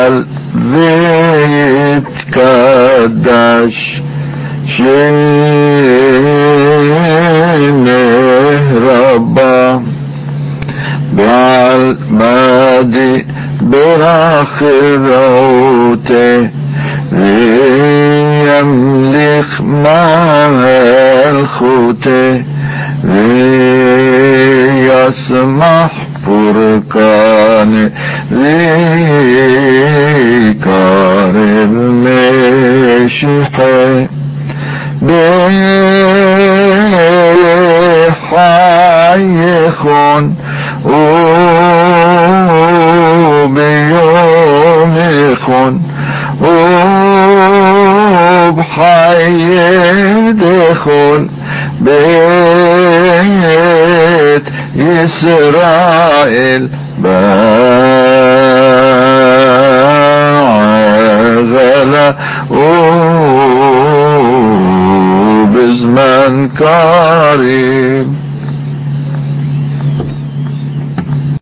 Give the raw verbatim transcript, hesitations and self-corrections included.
بعل بيت كدش شينه ربا بعل مادي براخروته ويملك ملخوته ويسمح بركانه ويكار المشيحه بحيخون وبيومخون وبحيدخون بيت إسرائيل باغلا وبزمن قريب